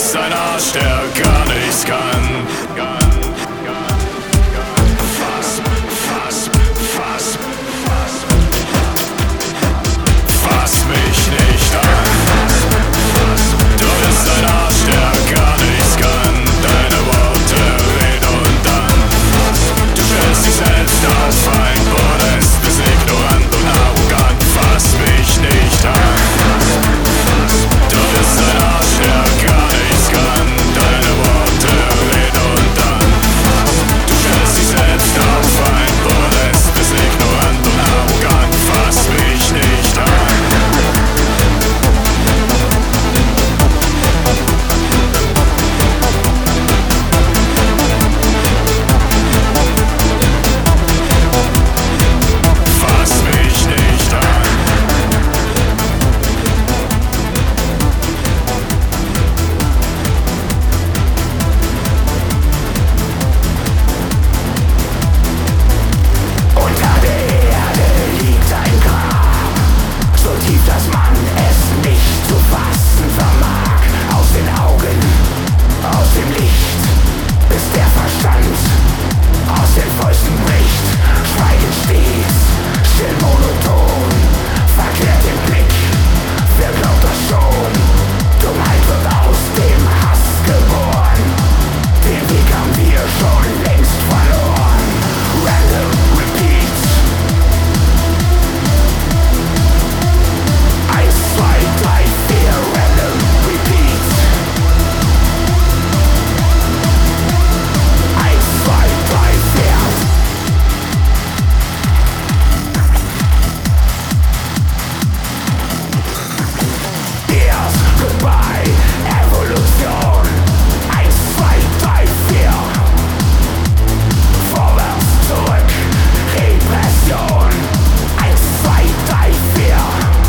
bist ein Arsch, der gar nichts kann. Fass mich nicht an. Du bist ein Arsch, der gar nichts kann. Deine Worte redundant. Du stellst dich selbst auf ein Podest, bist ignorant und arrogant. Fass mich nicht an. Du bist ein Arsch, der gar nichts kann. Deine Worte redundant. Du stellst dich selbst auf ein Podest, bist ignorant und arrogant. Fass mich nicht an. Fass mich nicht an. Unter der Erde liegt ein Grab, so tief, dass man es nicht zu fassen vermag. Aus den Augen, aus dem Licht, bis der Verstand aus den Fäusten bricht. Schweigen stets, still monoton, verkehrt den Blick, wer glaubt das schon? Dummheit wird aus dem Hass geboren, den Weg haben wir schon längst verloren. Random repeat. 1, 2, 3, 4, random repeat. 1, 2, 3, 4. Yes, goodbye, Evolution. 1, 2, 3, 4. Vorwärts, zurück, Repression. 1, 2, 3, 4.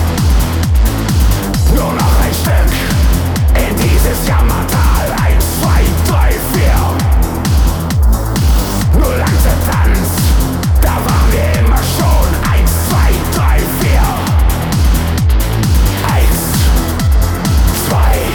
Nur noch ein Stück in dieses Jammertal. 1, 2, 3, 4. Nur langsam Tanz, da waren wir immer schon. 1, 2, 3, 4. 1, 2,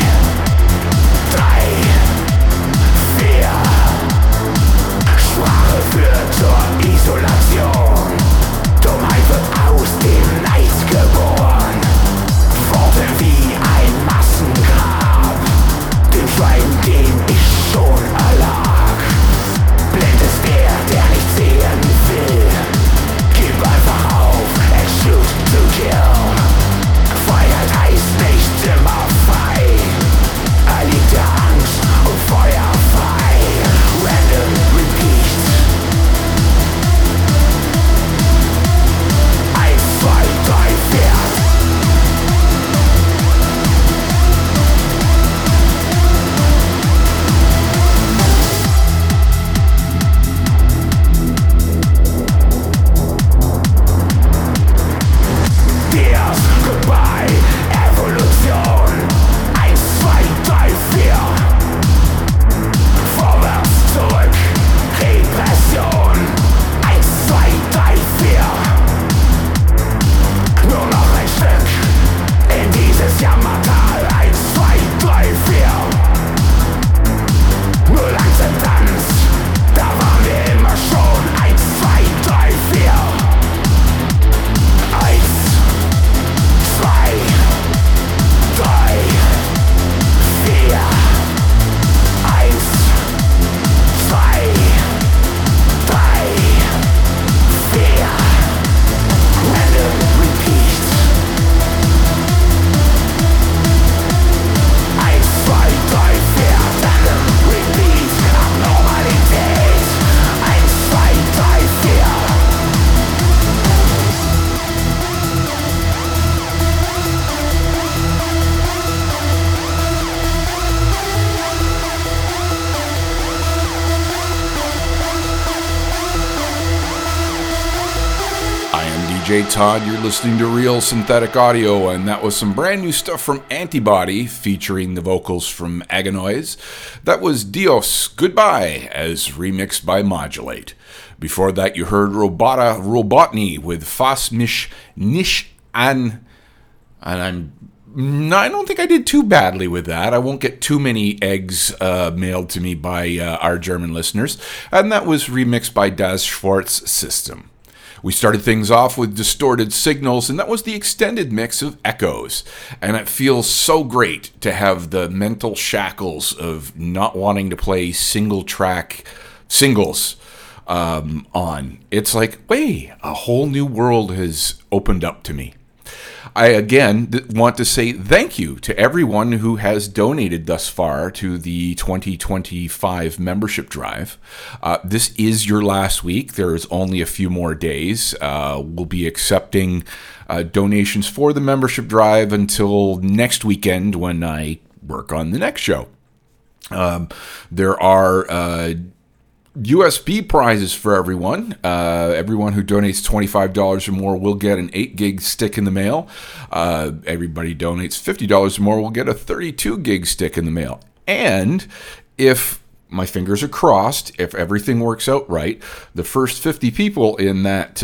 3, 4. Sprache führt zur Isolation. Dummheit wird aus dem Neid geboren. Worte wie ein Massengrab, dem Schweigen, dem ich schon erlag. Blind ist der nicht sehen will. Gib einfach auf and shoot to kill. Freiheit heißt nicht immer frei. Erliegt der Angst und Feuer frei. Random repeat. 1, 2, 3, 4. Yes, goodbye, Evolution. 1, 2, 3, 4. Vorwärts, zurück, Repression. 1, 2, 3, 4. Nur noch ein Stück in dieses Jammertal. 1, 2, 3, 4. Nur langsam Tanz, da waren wir immer schon. 1, 2, 3, 4. 1, 2, 3, 4. 1, 2, 3, 4. Random repeat. 1, 2, 3, 4. Random repeat. Abnormalität. 1, 2, 3, 4. I am DJ Todd. You're listening to Real Synthetic Audio, and that was some brand new stuff from Antibody featuring the vocals from Agonize. That was Dios Goodbye as remixed by Modulate. Before that, you heard Robotny with Fass mich nicht an, and I'm I don't think I did too badly with that. I won't get too many eggs mailed to me by our German listeners. And that was remixed by Das Schwarz System. We started things off with Distorted Signals, and that was the extended mix of Echoes. And it feels so great to have the mental shackles of not wanting to play single-track singles on. It's like, wait, a whole new world has opened up to me. I, again, want to say thank you to everyone who has donated thus far to the 2025 membership drive. This is your last week. There is only a few more days. We'll be accepting donations for the membership drive until next weekend when I work on the next show. There are USB prizes for everyone. Everyone who donates $25 or more will get an 8-gig stick in the mail. Everybody donates $50 or more will get a 32-gig stick in the mail. And if my fingers are crossed, if everything works out right, the first 50 people in that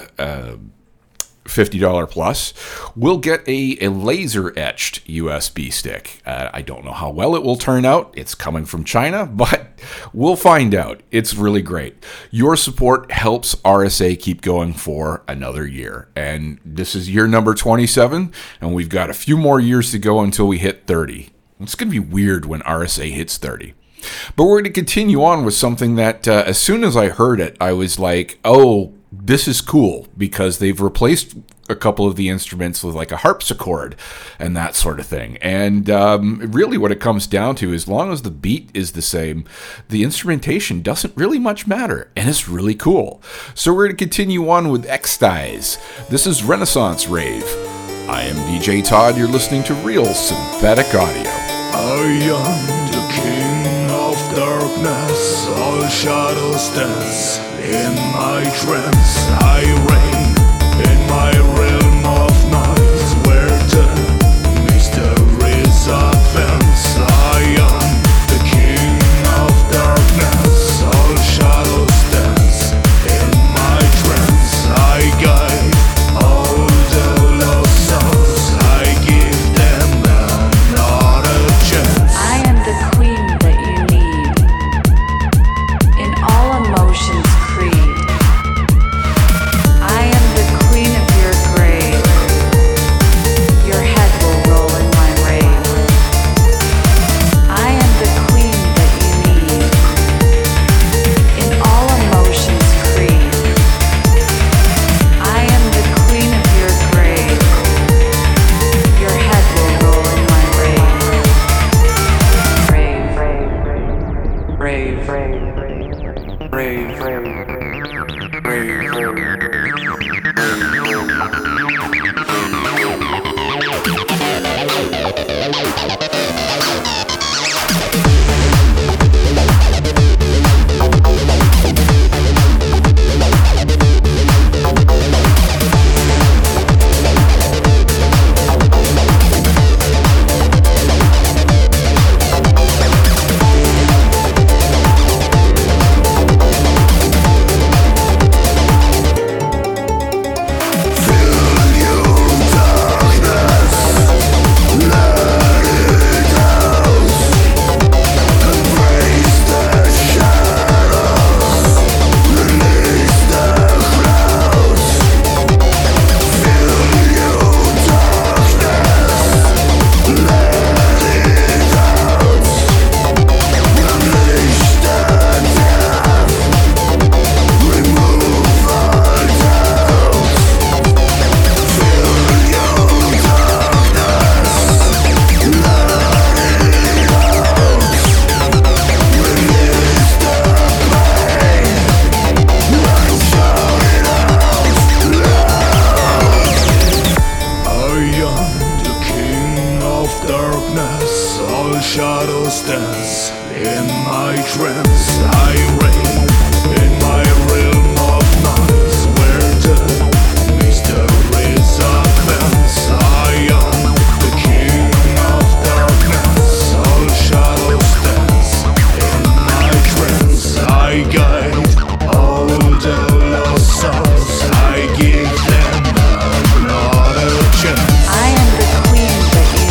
$50 plus will get a laser etched USB stick. I don't know how well it will turn out. It's coming from China, but we'll find out. It's really great. Your support helps RSA keep going for another year. And this is year number 27, and we've got a few more years to go until we hit 30. It's going to be weird when RSA hits 30. But we're going to continue on with something that as soon as I heard it, I was like, oh, this is cool, because they've replaced a couple of the instruments with like a harpsichord and that sort of thing. And really what it comes down to, as long as the beat is the same, the instrumentation doesn't really much matter, and it's really cool. So we're going to continue on with X-Styes. This is Renaissance Rave. I am DJ Todd. You're listening to Real Synthetic Audio. I am the king of darkness, all shadows dance in my trance. I reign in my realm of night, where the mysteries advance. I am the king of darkness, all shadows dance in my trance. I guide all the lost souls, I give them another chance. I am the queen that you need, in all emotions creed. I am the queen of your grave, your head will roll in my rave. I am the queen that you need, in all emotions creed. I am the queen of your grave, your head will roll in my rave. Rave, rave, rave, shadows dance in my trance. I reign in my realm of night, where the mysteries advance. I am the king of darkness, all shadows dance in my trance. I guide all the lost souls, I give them another chance. I am the queen that you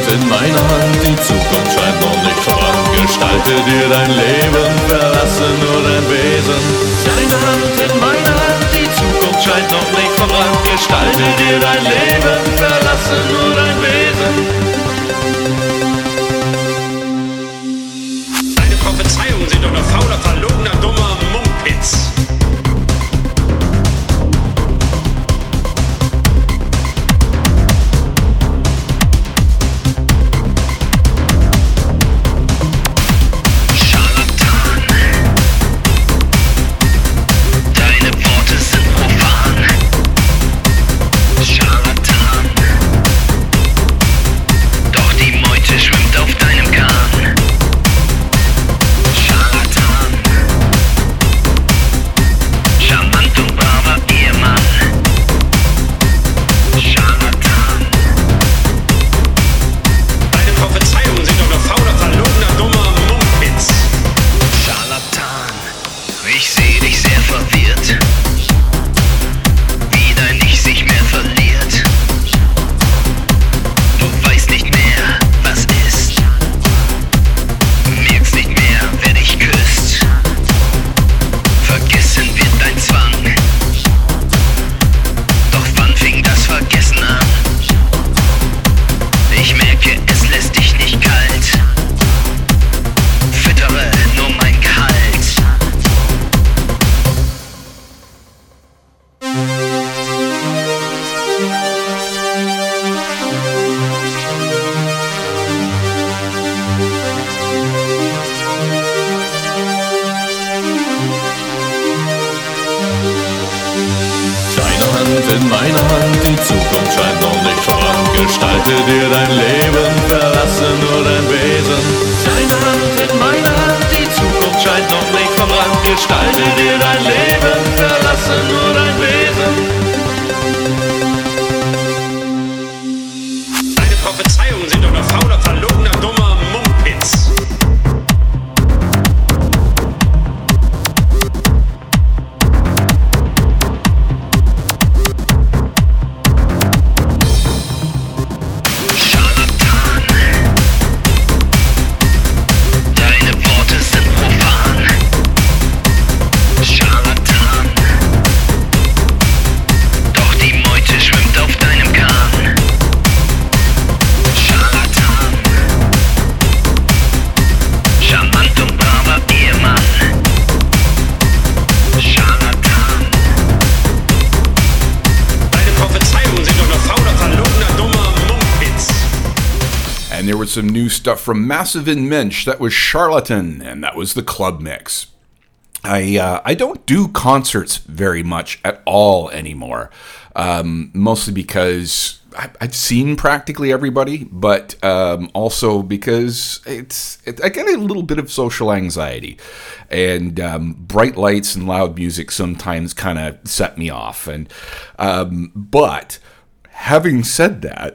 in meiner Hand, die Zukunft scheint noch nicht voran. Gestalte dir dein Leben, verlasse nur dein Wesen. Deine Hand in meiner Hand, die Zukunft scheint noch nicht voran. Gestalte dir dein Leben, verlasse nur dein Wesen. Deine Prophezeiungen sind doch nur fauler, verlogener, dummer Mumpitz. In meiner Hand, die Zukunft scheint noch nicht voran. Gestalte dir dein Leben, verlasse nur dein Wesen. Deine Hand in meiner Hand, die Zukunft scheint noch nicht voran. Gestalte dir dein Leben, verlasse nur dein Wesen. Deine Prophezeiungen sind doch nur fauler, verlogener, dummer Mumpitz. And there was some new stuff from Massive in Mensch. That was Charlatan, and that was the club mix. I don't do concerts very much at all anymore, mostly because I've seen practically everybody, but also because I get a little bit of social anxiety, and bright lights and loud music sometimes kind of set me off. And but having said that,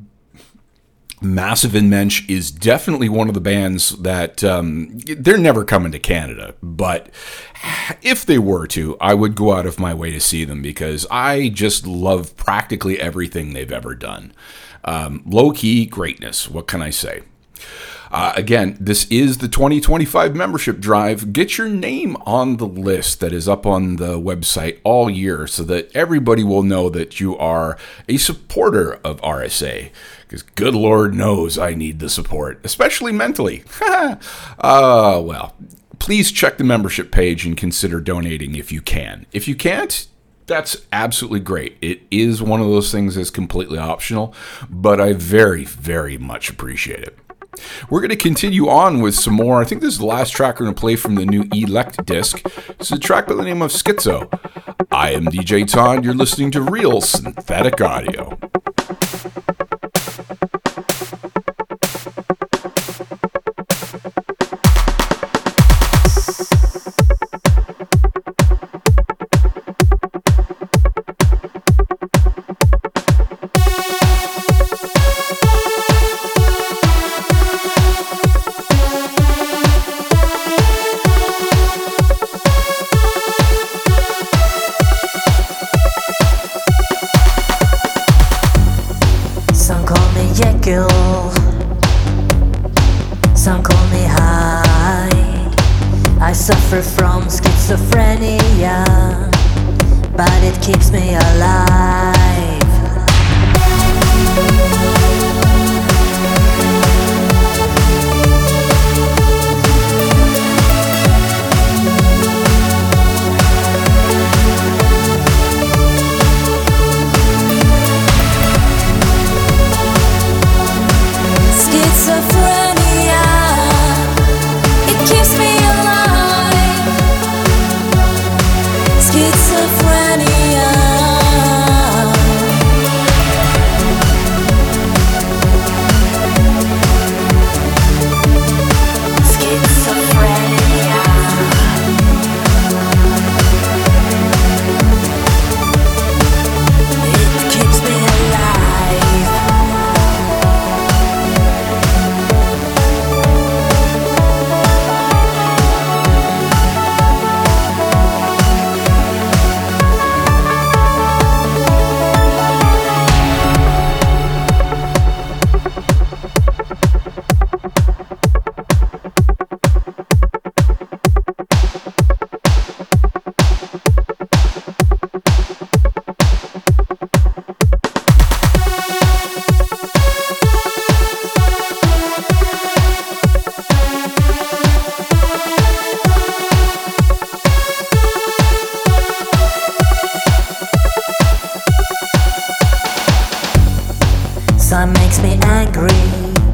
Massive in Mensch is definitely one of the bands that they're never coming to Canada, but if they were to, I would go out of my way to see them because I just love practically everything they've ever done. Low-key greatness, what can I say? Again, this is the 2025 membership drive. Get your name on the list that is up on the website all year so that everybody will know that you are a supporter of RSA. Because good Lord knows I need the support, especially mentally. Well, please check the membership page and consider donating if you can. If you can't, that's absolutely great. It is one of those things that's completely optional, but I very, very much appreciate it. We're going to continue on with some more. I think this is the last track we're going to play from the new Elect disc. This is a track by the name of Schizo. I am DJ Todd. You're listening to Real Synthetic Audio. suffer from schizophrenia, but it keeps me alive. Schizophrenia, it keeps me alive. Schizophrenia. Some makes me angry,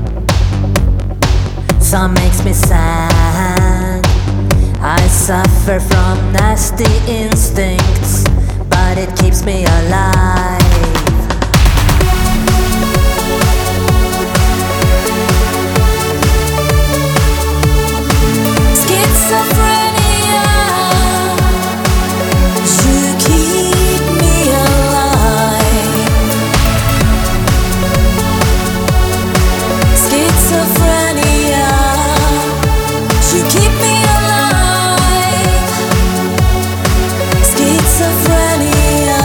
some makes me sad. I suffer from nasty instincts, but it keeps me alive. Schizophrenia, you keep me alive. Schizophrenia, you keep me alive. Schizophrenia.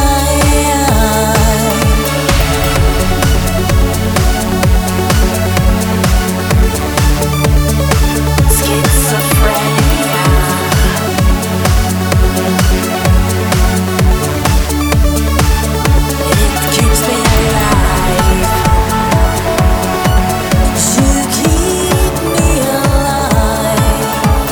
Schizophrenia.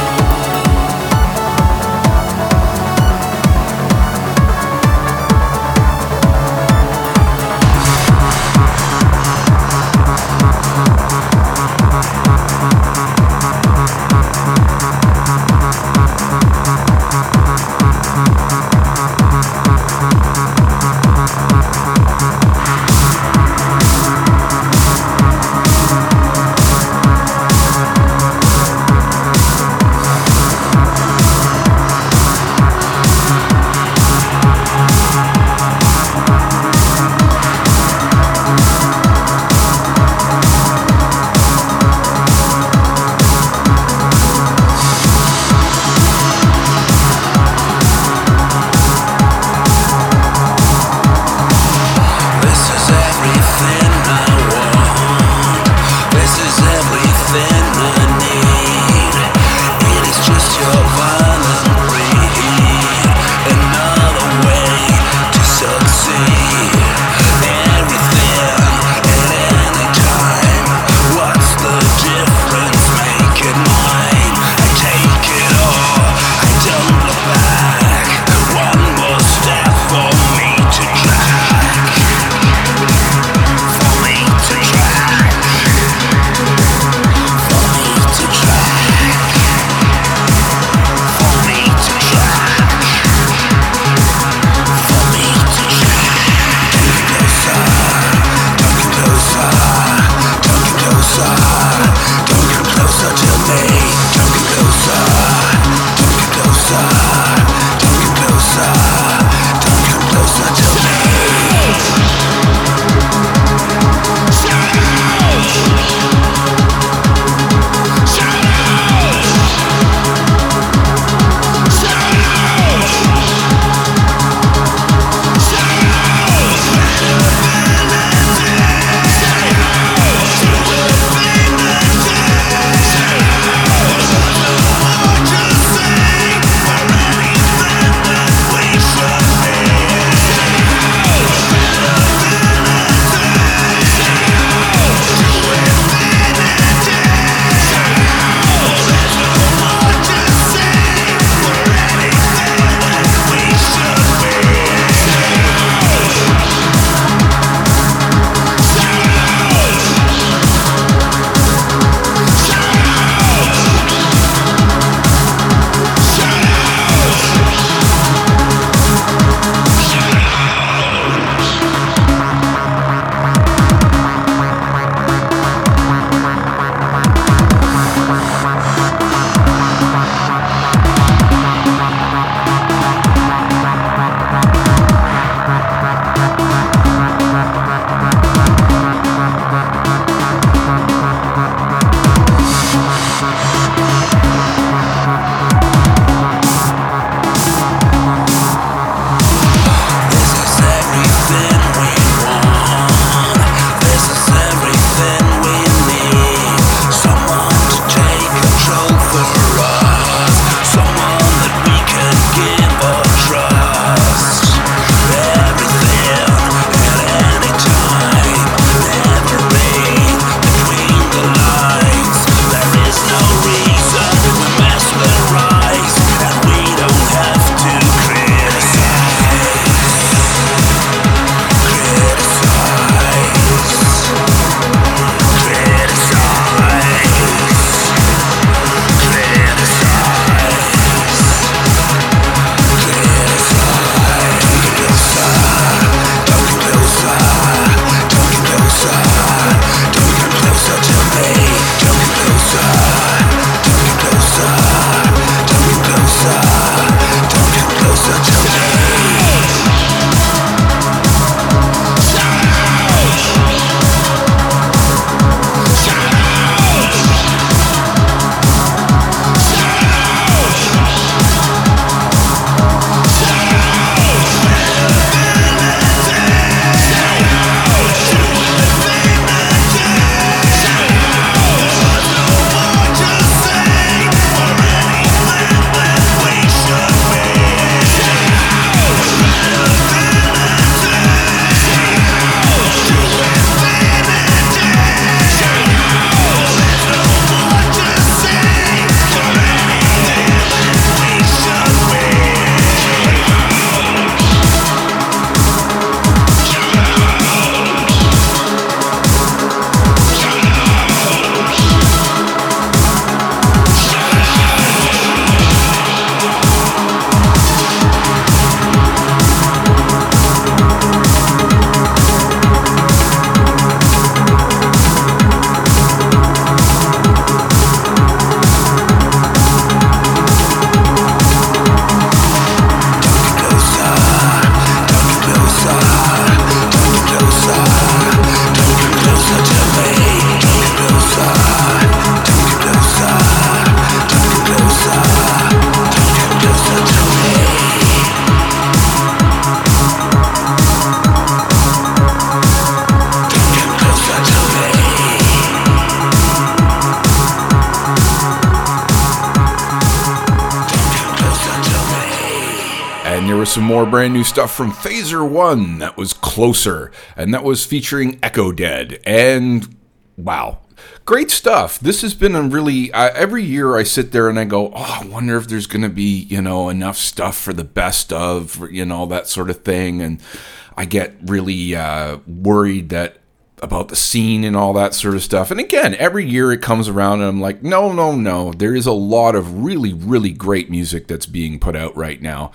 Some more brand new stuff from Phaser One. That was Closer, and that was featuring Echo Dead. And wow, great stuff. This has been a really every year I sit there and I go, oh, I wonder if there's going to be, enough stuff for the best of, that sort of thing. And I get really worried about the scene and all that sort of stuff. And again, every year it comes around and I'm like, no. There is a lot of really, really great music that's being put out right now.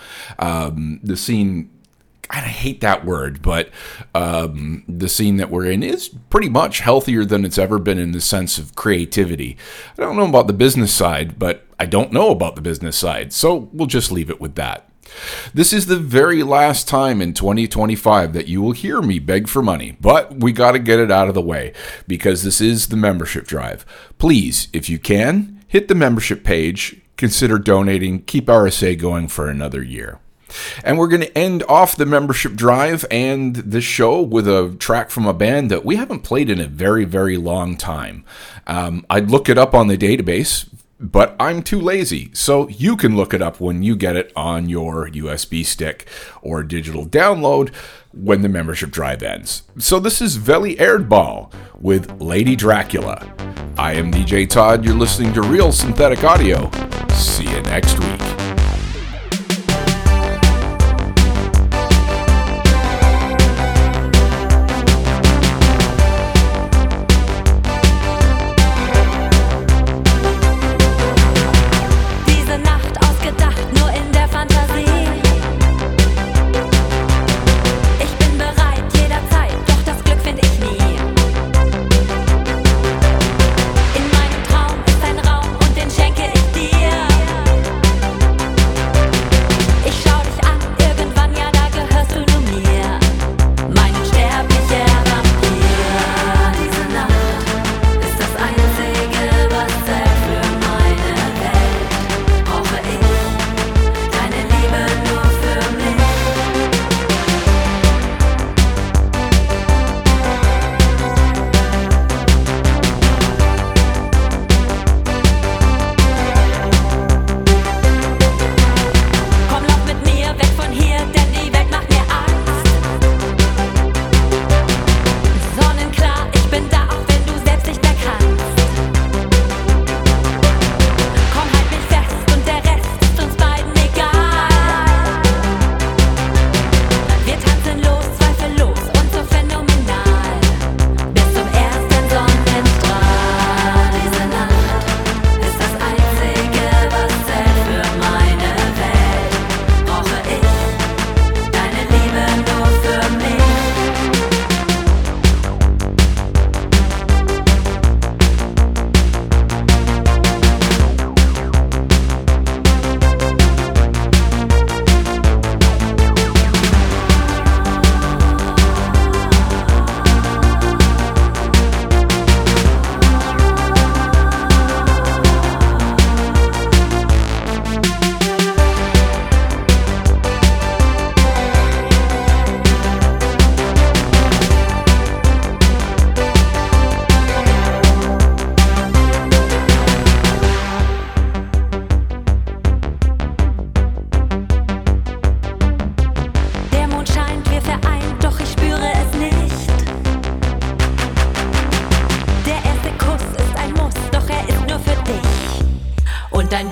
The scene, I hate that word, but the scene that we're in is pretty much healthier than it's ever been in the sense of creativity. I don't know about the business side, but I don't know about the business side. So we'll just leave it with that. This is the very last time in 2025 that you will hear me beg for money, but we got to get it out of the way because this is the membership drive. Please, if you can, hit the membership page, consider donating, keep RSA going for another year. And we're going to end off the membership drive and the show with a track from a band that we haven't played in a very, very long time. I'd look it up on the database, but I'm too lazy, so you can look it up when you get it on your USB stick or digital download when the membership drive ends. So this is Veli Erdball with Lady Dracula. I am DJ Todd, you're listening to Real Synthetic Audio. See you next week. In meinem Traum ist ein Raum und den schenke ich dir.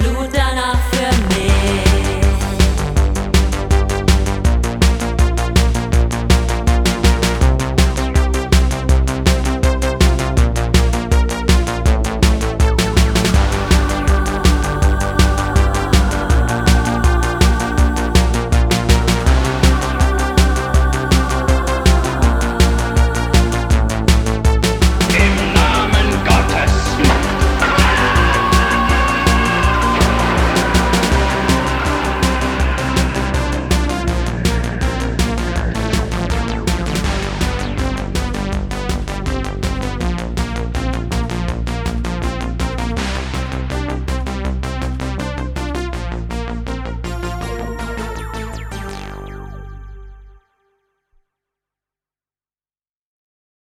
Blut danach